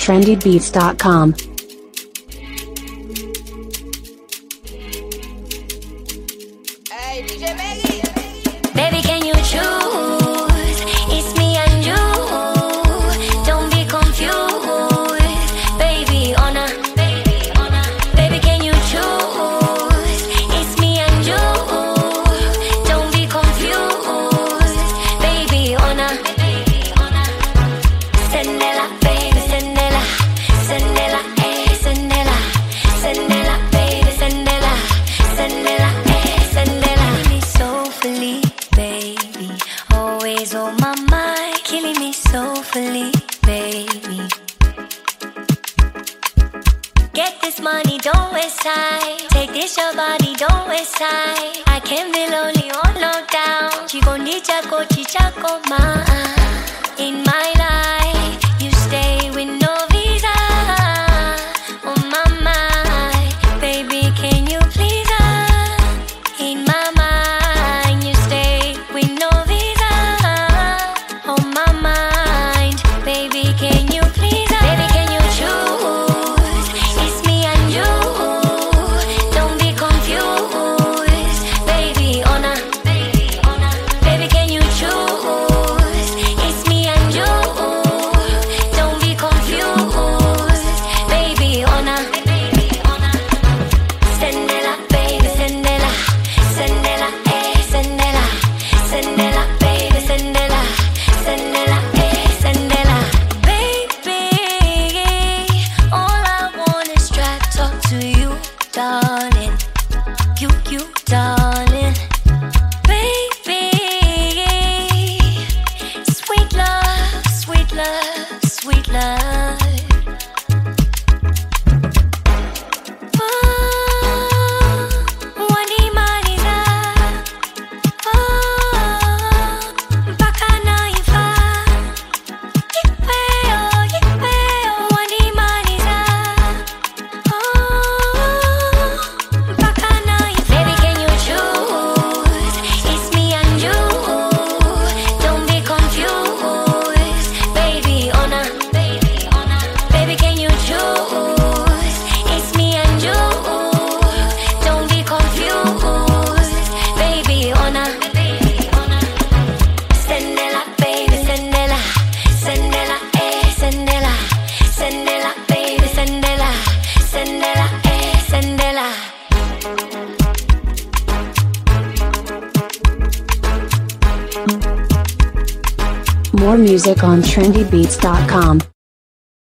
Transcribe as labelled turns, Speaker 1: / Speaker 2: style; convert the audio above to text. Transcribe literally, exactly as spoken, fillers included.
Speaker 1: trendy beats dot com.
Speaker 2: Hey, D J Maggie.
Speaker 3: Baby, can you choose? It's me and you. Don't be confused. Baby, on a, baby, on a. Baby, can you choose? It's me and you. Don't be confused. Baby, on a, baby, on a. Sendela, baby, sendela. Sendela, eh, sendela. Sendela, baby, sendela. Sendela, eh, sendela. Me soulfully, baby. Always on my mind. Killing me soulfully, baby. Get this money, don't waste time. Take this your body, don't waste time. I can be lonely on lockdown. Chico ni chako, chichako ma. In my life, you stay with no visa. On my mind, baby, can you please her? In my mind, you stay with no visa. On my mind, baby, can you please her? Baby, can you choose? It's me and you. Don't be confused. Baby, on a, baby, on a. Baby, can you choose? It's me and you. Don't be confused. Baby, on a, baby, on a. Sendela, baby, sendela. Sendela, eh, sendela. Sendela, baby, sendela. Sendela, eh, sendela. Baby, all I want is try to talk to you, darling. You, you, darling. Baby, sweet love, sweet love, sweet love. Oh, wanimaliza. Oh, mpaka naifa. Yipeo, yipeo, wanimaliza. Oh, mpaka naifa. Baby, can you choose? It's me and you. Don't be confused. Baby, on a, baby, on a. Baby, can you choose? It's me and you. Don't be confused. Baby, on a, baby, on a. Sendela, baby, sendela. Sendela, eh, sendela. Sendela, baby, sendela. Sendela, eh, sendela.
Speaker 1: More music on trendy beats dot com.